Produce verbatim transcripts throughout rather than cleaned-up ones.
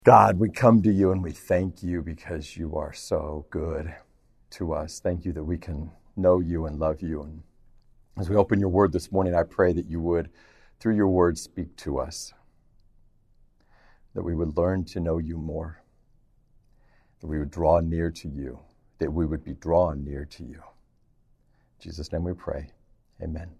God, we come to you and we thank you because you are so good to us. Thank you that we can know you and love you. And as we open your word this morning, I pray that you would, through your word, speak to us, that we would learn to know you more, that we would draw near to you, that we would be drawn near to you. In Jesus' name we pray. Amen.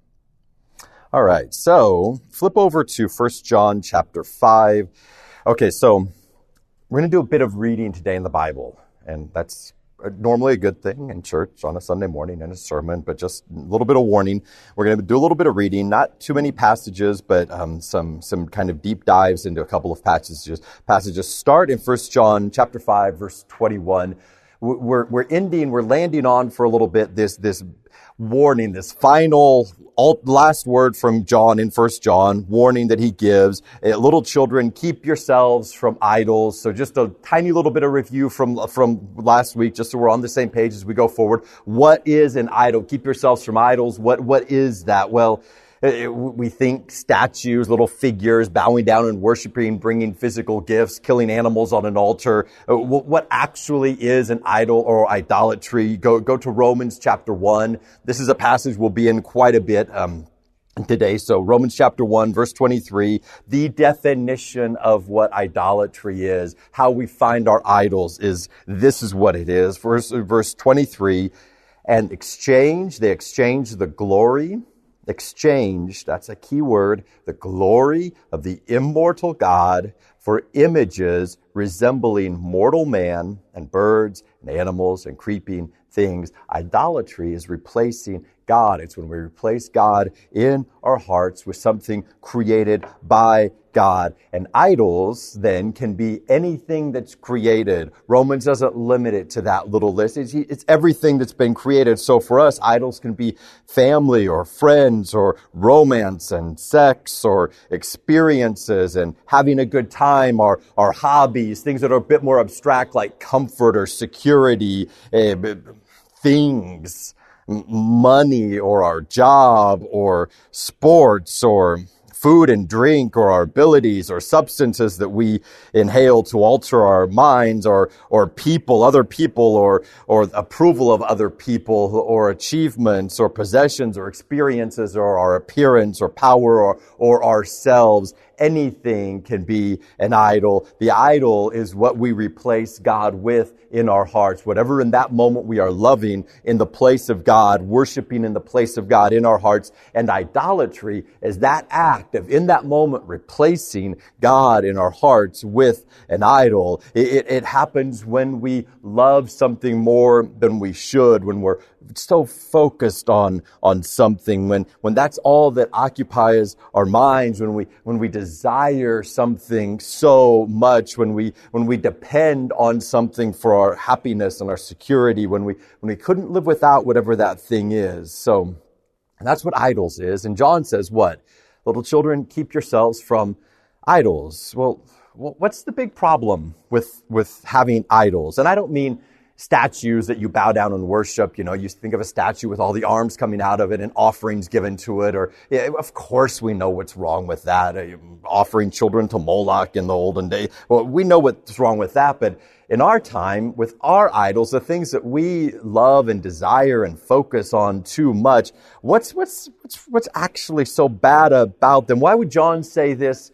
All right, so flip over to First John chapter five. Okay, so we're going to do a bit of reading today in the Bible, and that's normally a good thing in church on a Sunday morning in a sermon, but just a little bit of warning. We're going to do a little bit of reading, not too many passages, but um, some some kind of deep dives into a couple of passages. Passages start in First John chapter five, verse twenty-one. We're we're ending, we're landing on for a little bit this this warning, this final last word from John in First John, warning that he gives. Uh, little children, keep yourselves from idols. So just a tiny little bit of review from from last week, just so we're on the same page as we go forward. What is an idol? Keep yourselves from idols. What what is that? Well, we think statues, little figures, bowing down and worshiping, bringing physical gifts, killing animals on an altar. What actually is an idol or idolatry? Go go to Romans chapter one. This is a passage we'll be in quite a bit um, today. So Romans chapter one, verse twenty-three, the definition of what idolatry is, how we find our idols is, this is what it is. Verse, verse twenty-three, and exchange, they exchange the glory, exchange, that's a key word, the glory of the immortal God for images resembling mortal man and birds and animals and creeping things. Idolatry is replacing God. It's when we replace God in our hearts with something created by God. And idols then can be anything that's created. Romans doesn't limit it to that little list. It's, it's everything that's been created. So for us, idols can be family or friends or romance and sex or experiences and having a good time or our hobbies, things that are a bit more abstract like comfort or security, uh, things, money or our job or sports or food and drink or our abilities or substances that we inhale to alter our minds or or people, other people or or approval of other people or achievements or possessions or experiences or our appearance or power or, or ourselves. Anything can be an idol. The idol is what we replace God with in our hearts. Whatever in that moment we are loving in the place of God, worshiping in the place of God in our hearts. And idolatry is that act of in that moment replacing God in our hearts with an idol. It, it, it happens when we love something more than we should, when we're so focused on on something, when when that's all that occupies our minds, when we when we desire something so much, when we when we depend on something for our happiness and our security, when we when we couldn't live without whatever that thing is. So that's what idols is. And John says, what? Little children, keep yourselves from idols. Well, what's the big problem with with having idols? And I don't mean statues that you bow down and worship. You know, you think of a statue with all the arms coming out of it and offerings given to it. Or, yeah, of course, we know what's wrong with that. Uh, offering children to Moloch in the olden days. Well, we know what's wrong with that. But in our time, with our idols, the things that we love and desire and focus on too much, what's what's what's, what's actually so bad about them? Why would John say this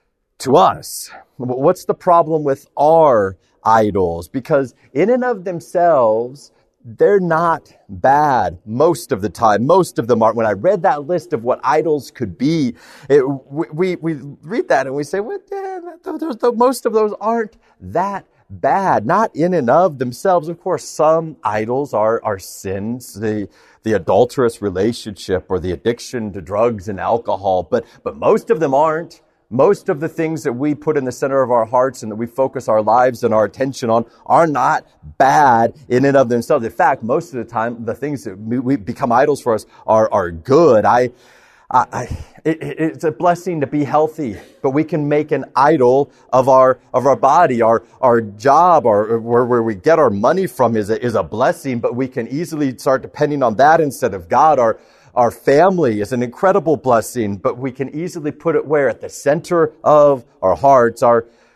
to us? What's the problem with our idols? Because in and of themselves, they're not bad most of the time. Most of them aren't. When I read that list of what idols could be, it, we, we read that and we say, well, yeah, those, those, most of those aren't that bad. Not in and of themselves. Of course, some idols are, are sins, the, the adulterous relationship or the addiction to drugs and alcohol, but, but most of them aren't. Most of the things that we put in the center of our hearts and that we focus our lives and our attention on are not bad in and of themselves. In fact, most of the time, the things that we become idols for us are, are good. I, I, I it, it's a blessing to be healthy, but we can make an idol of our, of our body. Our, our job, or where, where we get our money from is a, is a blessing, but we can easily start depending on that instead of God. Our, Our family is an incredible blessing, but we can easily put it where? At the center of our hearts. Our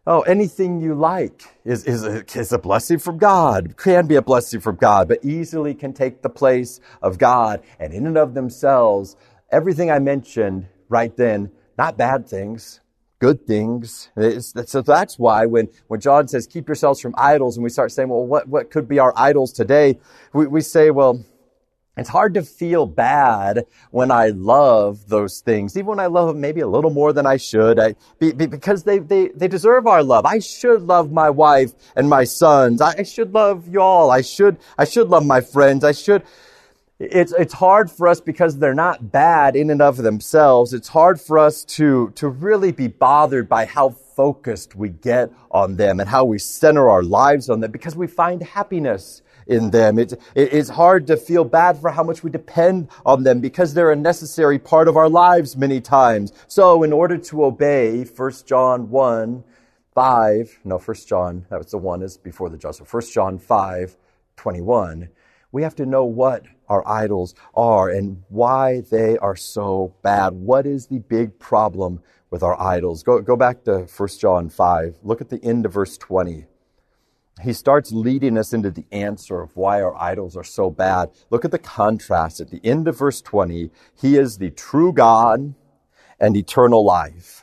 Oh, anything you like is, is, a, is a blessing from God, can be a blessing from God, but easily can take the place of God. And in and of themselves, everything I mentioned right then, not bad things, good things. It's, so that's why when, when John says, keep yourselves from idols, and we start saying, well, what, what could be our idols today? We, we say, well, it's hard to feel bad when I love those things, even when I love them maybe a little more than I should, I, be, be, because they, they, they deserve our love. I should love my wife and my sons. I, I should love y'all. I should, I should love my friends. I should. It's, it's hard for us because they're not bad in and of themselves. It's hard for us to, to really be bothered by how focused we get on them and how we center our lives on them because we find happiness in them. It, it, it's hard to feel bad for how much we depend on them because they're a necessary part of our lives many times. So in order to obey First John one, five, no, First John, that was the one is before the John, so First John five, twenty-one, we have to know what our idols are and why they are so bad. What is the big problem with our idols? Go, go back to First John five. Look at the end of verse twenty. He starts leading us into the answer of why our idols are so bad. Look at the contrast. At the end of verse twenty, he is the true God and eternal life.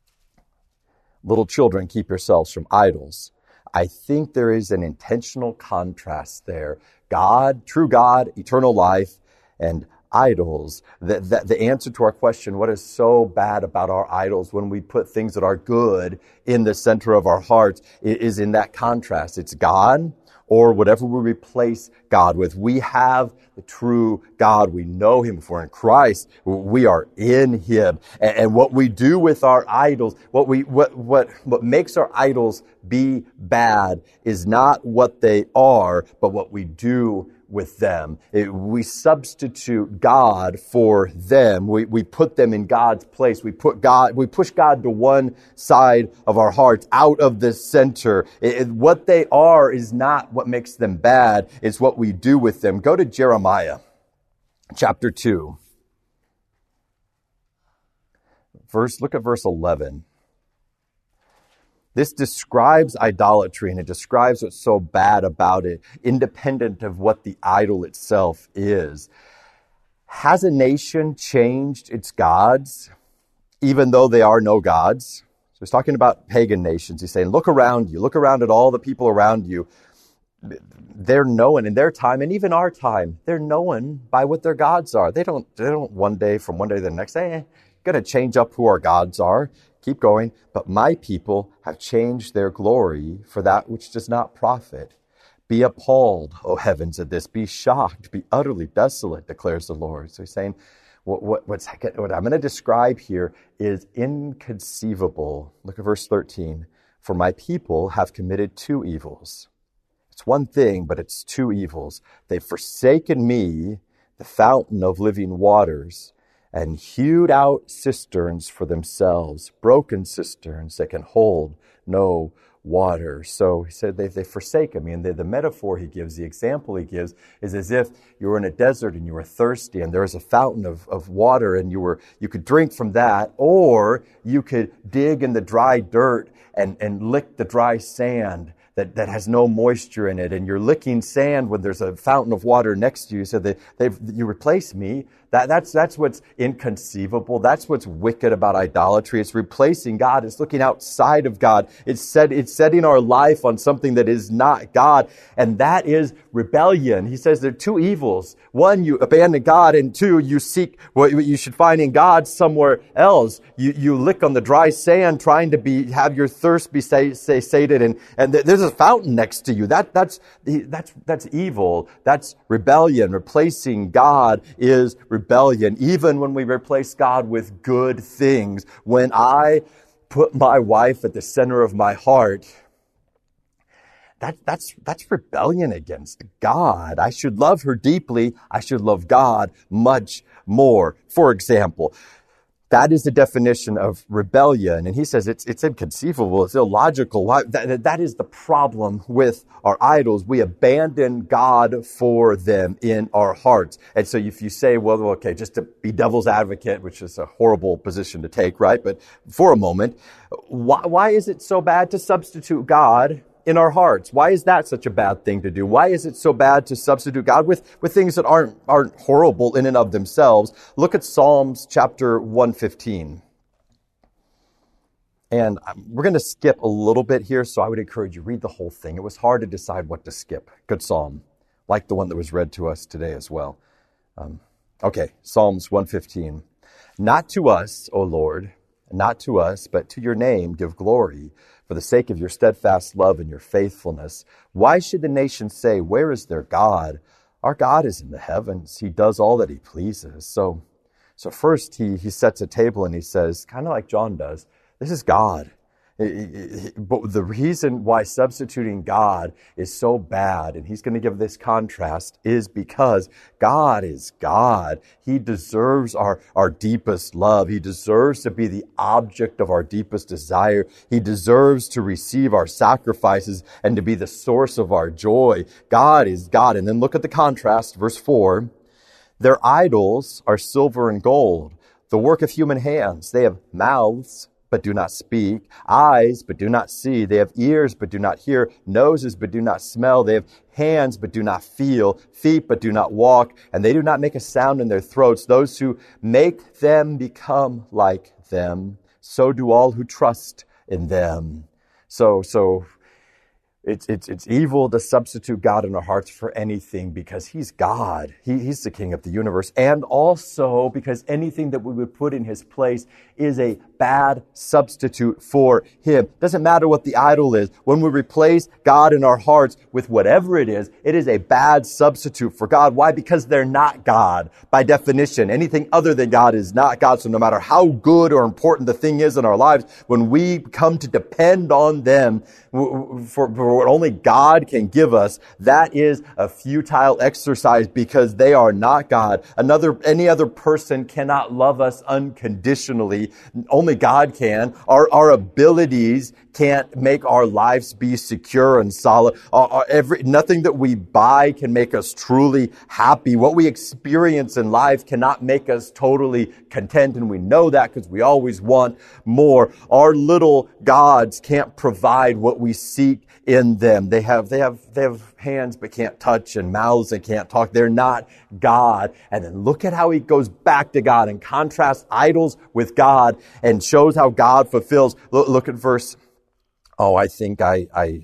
Little children, keep yourselves from idols. I think there is an intentional contrast there. God, true God, eternal life, and idols. The, the, the answer to our question, what is so bad about our idols when we put things that are good in the center of our hearts, is in that contrast. It's God or whatever we replace God with. We have the true God. We know him. If we're in Christ, we are in him. And, and what we do with our idols, what we what what what makes our idols be bad is not what they are, but what we do with them. It, we substitute God for them. We, we put them in God's place. We put God, we push God to one side of our hearts, out of the center. It, it, what they are is not what makes them bad. It's what we do with them. Go to Jeremiah chapter two. Verse, look at verse eleven. This describes idolatry, and it describes what's so bad about it, independent of what the idol itself is. Has a nation changed its gods, even though they are no gods? So he's talking about pagan nations. He's saying, look around you. Look around at all the people around you. They're known in their time, and even our time, they're known by what their gods are. They don't, they don't one day, from one day to the next, say, eh, going to change up who our gods are. Keep going. But my people have changed their glory for that which does not profit. Be appalled, O heavens, at this. Be shocked. Be utterly desolate, declares the Lord. So he's saying, what, what, what's, what I'm going to describe here is inconceivable. Look at verse thirteen. For my people have committed two evils. It's one thing, but it's two evils. They've forsaken me, the fountain of living waters, and hewed out cisterns for themselves, broken cisterns that can hold no water. So he said they've, they've forsaken me. And the, the metaphor he gives, the example he gives, is as if you were in a desert and you were thirsty and there was a fountain of, of water and you were you could drink from that, or you could dig in the dry dirt and, and lick the dry sand that, that has no moisture in it. And you're licking sand when there's a fountain of water next to you. So that they've you replace me. That, that's, that's what's inconceivable. That's what's wicked about idolatry. It's replacing God. It's looking outside of God. It's set, it's setting our life on something that is not God. And that is rebellion. He says there are two evils. One, you abandon God. And two, you seek what you should find in God somewhere else. You, you lick on the dry sand trying to be, have your thirst be say, say, sated. And, and there's a fountain next to you. That, that's, that's, that's evil. That's rebellion. Replacing God is rebellion. Rebellion, even when we replace God with good things. When I put my wife at the center of my heart, that, that's, that's rebellion against God. I should love her deeply. I should love God much more. For example, That is the definition of rebellion. And he says it's it's inconceivable, it's illogical. Why, that, that is the problem with our idols. We abandon God for them in our hearts. And so if you say, well, okay, just to be devil's advocate, which is a horrible position to take, right? But for a moment, why, why is it so bad to substitute God in our hearts? Why is that such a bad thing to do? Why is it so bad to substitute God with, with things that aren't, aren't horrible in and of themselves? Look at Psalms chapter one fifteen. And we're going to skip a little bit here, so I would encourage you, read the whole thing. It was hard to decide what to skip. Good psalm, like the one that was read to us today as well. Um, okay, Psalms one fifteen. Not to us, O Lord, not to us, but to your name give glory, for the sake of your steadfast love and your faithfulness. Why should the nations say, where is their God? Our God is in the heavens. He does all that he pleases. So, so first he, he sets a table and he says, kind of like John does, this is God. But the reason why substituting God is so bad, and he's going to give this contrast, is because God is God. He deserves our, our deepest love. He deserves to be the object of our deepest desire. He deserves to receive our sacrifices and to be the source of our joy. God is God. And then look at the contrast, verse four. Their idols are silver and gold, the work of human hands. They have mouths, but do not speak, eyes, but do not see. They have ears, but do not hear, noses, but do not smell. They have hands, but do not feel, feet, but do not walk, and they do not make a sound in their throats. Those who make them become like them. So do all who trust in them. So, so, It's, it's, it's evil to substitute God in our hearts for anything because he's God. He, he's the king of the universe. And also because anything that we would put in his place is a bad substitute for him. Doesn't matter what the idol is. When we replace God in our hearts with whatever it is, it is a bad substitute for God. Why? Because they're not God. By definition, anything other than God is not God. So no matter how good or important the thing is in our lives, when we come to depend on them for, for what only God can give us, that is a futile exercise because they are not God. Another, any other person cannot love us unconditionally. Only God can. Our, our abilities can't make our lives be secure and solid. Our, our, every, nothing that we buy can make us truly happy. What we experience in life cannot make us totally content, and we know that because we always want more. Our little gods can't provide what we seek in them. They have, they have, they have hands but can't touch and mouths that can't talk. They're not God. And then look at how he goes back to God and contrasts idols with God and shows how God fulfills. Look, look at verse, oh, I think I, I,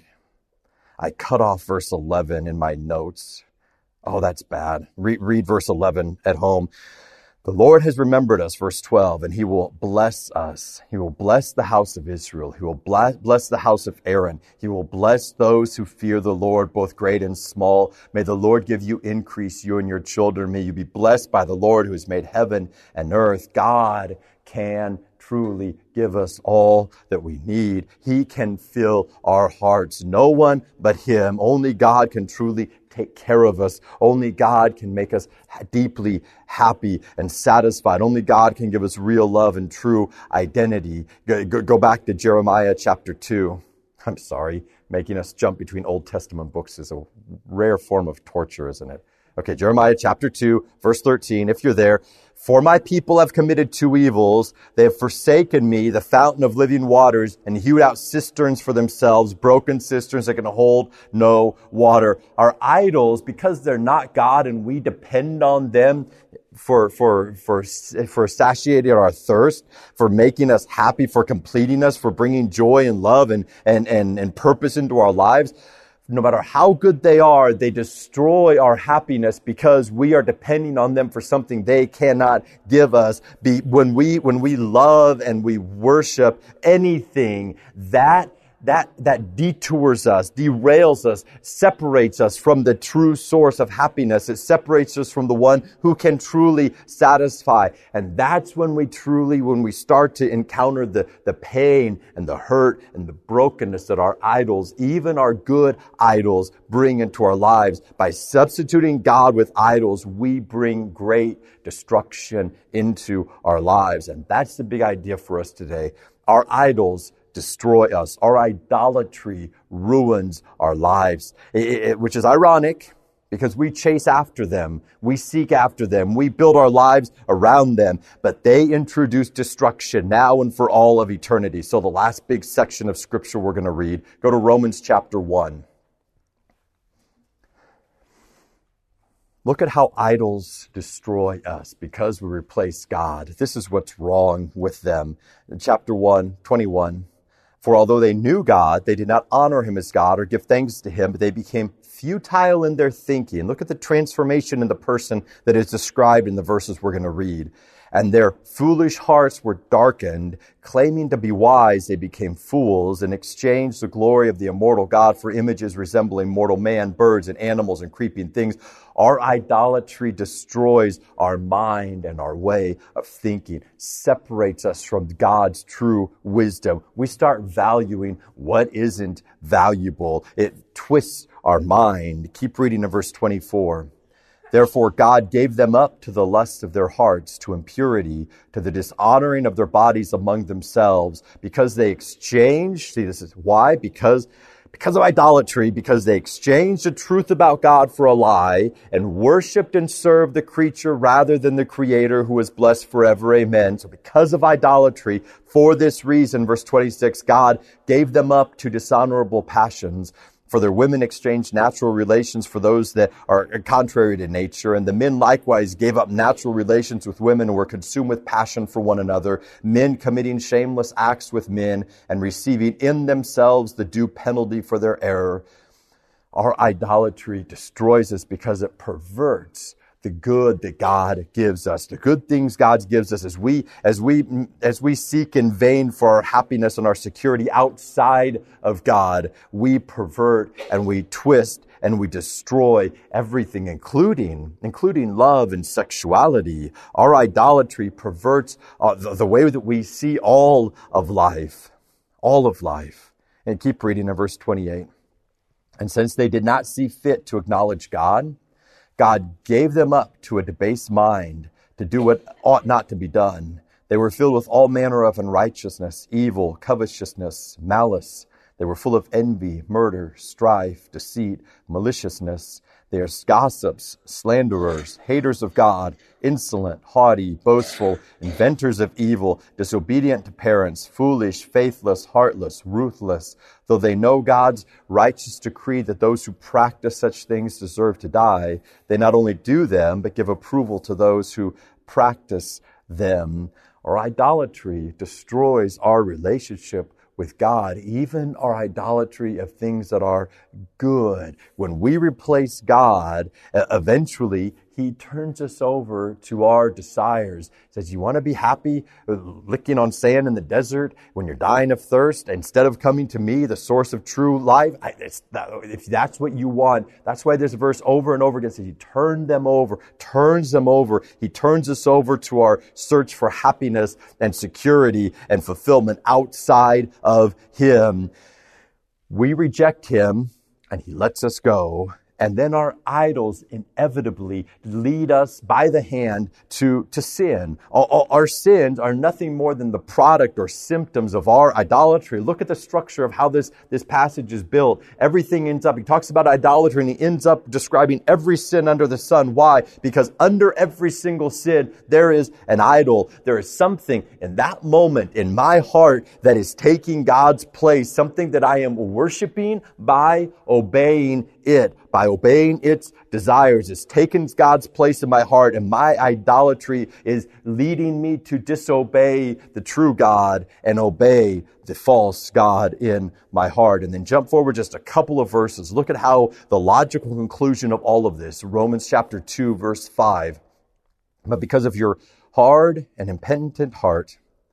I cut off verse eleven in my notes. Oh, that's bad. Read, read verse eleven at home. The Lord has remembered us, verse twelve, and he will bless us. He will bless the house of Israel. He will bless the house of Aaron. He will bless those who fear the Lord, both great and small. May the Lord give you increase, you and your children. May you be blessed by the Lord who has made heaven and earth. God can truly give us all that we need. He can fill our hearts. No one but him. Only God can truly take care of us. Only God can make us deeply happy and satisfied. Only God can give us real love and true identity. Go, go back to Jeremiah chapter two. I'm sorry, making us jump between Old Testament books is a rare form of torture, isn't it? Okay, Jeremiah chapter two, verse thirteen, if you're there. For my people have committed two evils. They have forsaken me, the fountain of living waters, and hewed out cisterns for themselves, broken cisterns that can hold no water. Our idols, because they're not God and we depend on them for, for, for, for satiating our thirst, for making us happy, for completing us, for bringing joy and love and, and, and, and purpose into our lives. No matter how good they are, they destroy our happiness because we are depending on them for something they cannot give us. Be, when we, when we love and we worship anything, that that, that detours us, derails us, separates us from the true source of happiness. It separates us from the one who can truly satisfy. And that's when we truly, when we start to encounter the, the pain and the hurt and the brokenness that our idols, even our good idols, bring into our lives. By substituting God with idols, we bring great destruction into our lives. And that's the big idea for us today. Our idols destroy us. Our idolatry ruins our lives, it, it, which is ironic because we chase after them. We seek after them. We build our lives around them, but they introduce destruction now and for all of eternity. So the last big section of Scripture we're going to read, go to Romans chapter one. Look at how idols destroy us because we replace God. This is what's wrong with them. In chapter one, twenty-one, for although they knew God, they did not honor him as God or give thanks to him, but they became futile in their thinking. Look at the transformation in the person that is described in the verses we're going to read. And their foolish hearts were darkened. Claiming to be wise, they became fools and exchanged the glory of the immortal God for images resembling mortal man, birds, and animals, and creeping things. Our idolatry destroys our mind and our way of thinking, separates us from God's true wisdom. We start valuing what isn't valuable. It twists our mind. Keep reading in verse twenty-four. Therefore, God gave them up to the lusts of their hearts, to impurity, to the dishonoring of their bodies among themselves, because they exchanged, see, this is why, because, because of idolatry, because they exchanged the truth about God for a lie, and worshipped and served the creature rather than the Creator, who is blessed forever. Amen. So because of idolatry, for this reason, verse twenty-six, God gave them up to dishonorable passions. For their women exchanged natural relations for those that are contrary to nature. And the men likewise gave up natural relations with women and were consumed with passion for one another, men committing shameless acts with men and receiving in themselves the due penalty for their error. Our idolatry destroys us because it perverts the good that God gives us, the good things God gives us as we, as we, as we seek in vain for our happiness and our security outside of God, we pervert and we twist and we destroy everything, including, including love and sexuality. Our idolatry perverts uh, the, the way that we see all of life, all of life. And keep reading in verse twenty-eight. And since they did not see fit to acknowledge God, God gave them up to a debased mind to do what ought not to be done. They were filled with all manner of unrighteousness, evil, covetousness, malice. They were full of envy, murder, strife, deceit, maliciousness. They are gossips, slanderers, haters of God, insolent, haughty, boastful, inventors of evil, disobedient to parents, foolish, faithless, heartless, ruthless. Though they know God's righteous decree that those who practice such things deserve to die, they not only do them, but give approval to those who practice them. Our idolatry destroys our relationship with God, even our idolatry of things that are good. When we replace God, eventually He turns us over to our desires. He says, you want to be happy licking on sand in the desert when you're dying of thirst? Instead of coming to me, the source of true life, I, it's, if that's what you want, that's why this verse over and over again says, He turned them over, turns them over. He turns us over to our search for happiness and security and fulfillment outside of Him. We reject Him and He lets us go. And then our idols inevitably lead us by the hand to, to sin. Our, our sins are nothing more than the product or symptoms of our idolatry. Look at the structure of how this, this passage is built. Everything ends up, he talks about idolatry and he ends up describing every sin under the sun. Why? Because under every single sin, there is an idol. There is something in that moment in my heart that is taking God's place, something that I am worshiping by obeying it. By obeying its desires, it's taken God's place in my heart, and my idolatry is leading me to disobey the true God and obey the false God in my heart. And then jump forward just a couple of verses. Look at how the logical conclusion of all of this, Romans chapter two, verse five. But because of your hard and impenitent heart,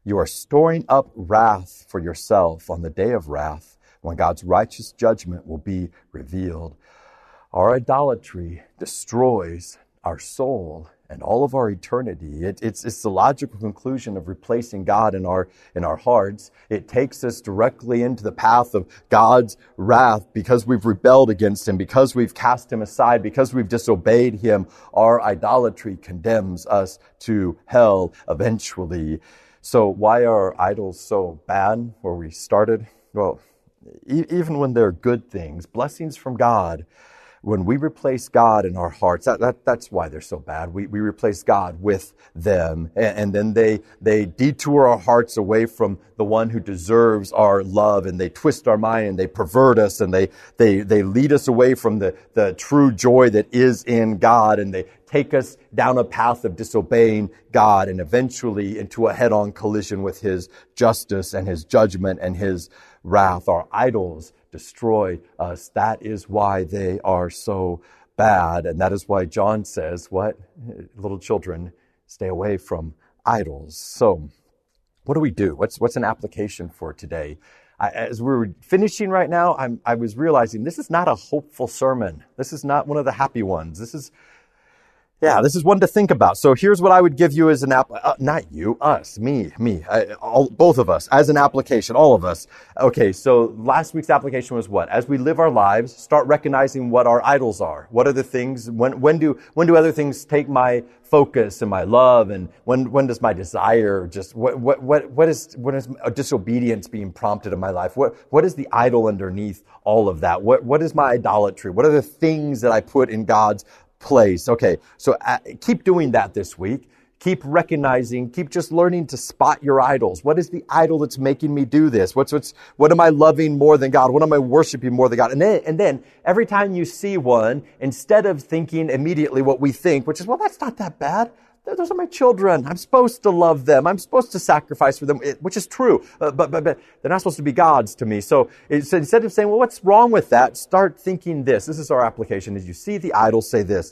You are storing up wrath for yourself on the day of wrath, when God's righteous judgment will be revealed. Our idolatry destroys our soul and all of our eternity. It, it's, it's the logical conclusion of replacing God in our, in our hearts. It takes us directly into the path of God's wrath because we've rebelled against Him, because we've cast Him aside, because we've disobeyed Him. Our idolatry condemns us to hell eventually. So why are idols so bad where we started? Well, e- even when they're good things, blessings from God, when we replace God in our hearts, that, that that's why they're so bad. We we replace God with them, and, and then they they detour our hearts away from the one who deserves our love, and they twist our mind, and they pervert us, and they they they lead us away from the the true joy that is in God, and they take us down a path of disobeying God, and eventually into a head-on collision with His justice and His judgment and His wrath. Our idols destroy us. That is why they are so bad. And that is why John says, what? Little children, stay away from idols. So what do we do? What's what's an application for today? I, as we're finishing right now, I'm, I was realizing this is not a hopeful sermon. This is not one of the happy ones. This is Yeah, this is one to think about. So here's what I would give you as an app, uh, not you, us, me, me, I, all, both of us, as an application, all of us. Okay, so last week's application was what? As we live our lives, start recognizing what our idols are. What are the things, when, when do, when do other things take my focus and my love, and when, when does my desire just, what, what, what, what is, when is a disobedience being prompted in my life? What, what is the idol underneath all of that? What, what is my idolatry? What are the things that I put in God's place? Okay, so uh, keep doing that this week. Keep recognizing, keep just learning to spot your idols. What is the idol that's making me do this? What's what's what am I loving more than God? What am I worshiping more than God? And then and then every time you see one, instead of thinking immediately what we think, which is, well, that's not that bad. Those are my children. I'm supposed to love them. I'm supposed to sacrifice for them, which is true. Uh, but, but, but they're not supposed to be gods to me. So it's, instead of saying, well, what's wrong with that? Start thinking this. This is our application. As you see the idol, say this.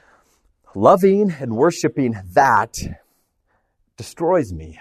Loving and worshiping that destroys me.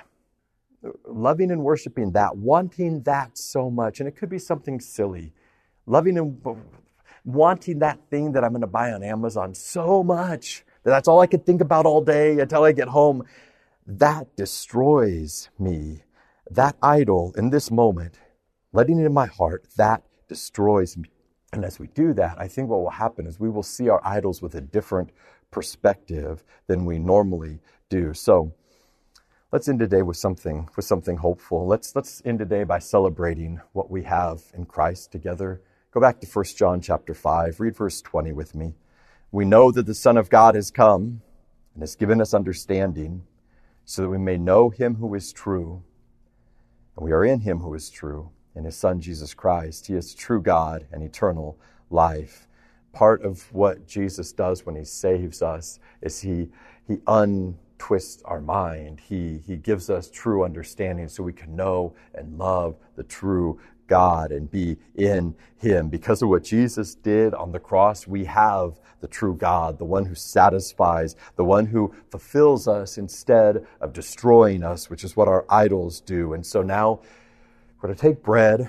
Loving and worshiping that, wanting that so much. And it could be something silly. Loving and wanting that thing that I'm going to buy on Amazon so much. That's all I could think about all day until I get home. That destroys me. That idol in this moment, letting it in my heart, that destroys me. And as we do that, I think what will happen is we will see our idols with a different perspective than we normally do. So let's end today with something with something hopeful. Let's let's end today by celebrating what we have in Christ together. Go back to First John chapter five. Read verse twenty with me. We know that the Son of God has come and has given us understanding so that we may know Him who is true. And we are in Him who is true, in His Son, Jesus Christ. He is true God and eternal life. Part of what Jesus does when He saves us is He, he untwists our mind. He, he gives us true understanding so we can know and love the true God and be in Him. Because of what Jesus did on the cross, we have the true God, the one who satisfies, the one who fulfills us instead of destroying us, which is what our idols do. And so now we're going to take bread,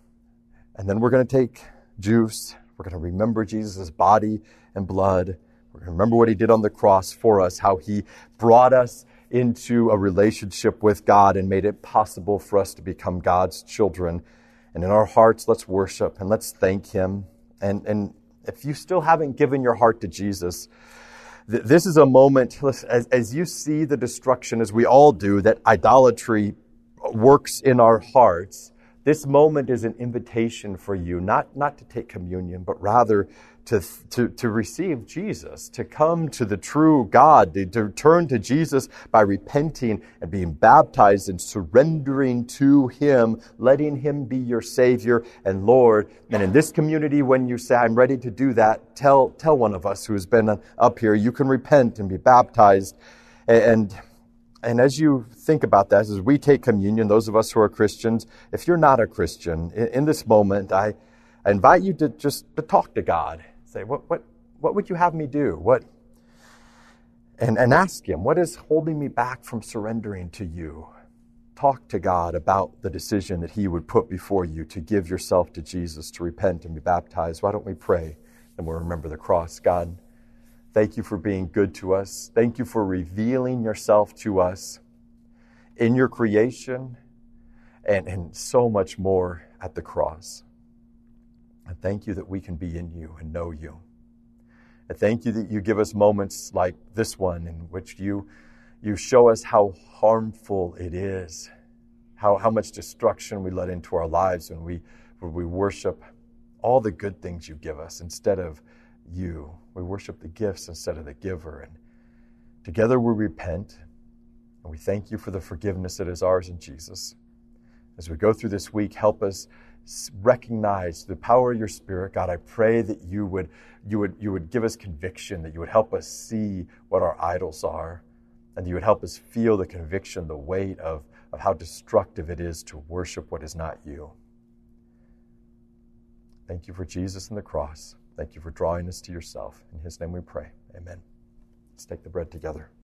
and then we're going to take juice. We're going to remember Jesus' body and blood. We're going to remember what He did on the cross for us, how He brought us into a relationship with God and made it possible for us to become God's children. And in our hearts, let's worship and let's thank Him. And, and if you still haven't given your heart to Jesus, th- this is a moment, listen, as, as you see the destruction, as we all do, that idolatry works in our hearts, this moment is an invitation for you, not, not to take communion, but rather to, to, to receive Jesus, to come to the true God, to, to turn to Jesus by repenting and being baptized and surrendering to Him, letting Him be your Savior and Lord. And in this community, when you say, I'm ready to do that, tell, tell one of us who has been up here, you can repent and be baptized. And And as you think about that, as we take communion, those of us who are Christians, if you're not a Christian, in, in this moment, I, I invite you to just to talk to God. Say, what what what would you have me do? What and, and ask Him, what is holding me back from surrendering to You? talk to God about the decision that he would put before you to give yourself to Jesus, to repent and be baptized, why don't we pray and we'll remember the cross. God, thank you for being good to us. Thank you for revealing yourself to us in your creation and, and so much more at the cross. And thank you that we can be in you and know you. And thank you that you give us moments like this one in which you you show us how harmful it is, how, how much destruction we let into our lives when we, when we worship all the good things you give us instead of you. We worship the gifts instead of the giver. And together we repent, and we thank you for the forgiveness that is ours in Jesus. As we go through this week, help us recognize the power of your Spirit. God, I pray that you would, you would, you would give us conviction, that you would help us see what our idols are, and you would help us feel the conviction, the weight of, of how destructive it is to worship what is not you. Thank you for Jesus and the cross. Thank you for drawing us to yourself. In his name we pray. Amen. Let's take the bread together.